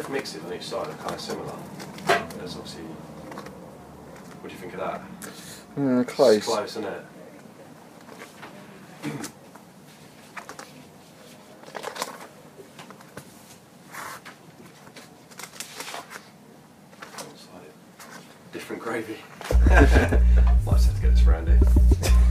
both mixes on each side are kind of similar. There's obviously. What do you think of that? Close. It's close, isn't it? It's like different gravy. Might just have to get this for Andy.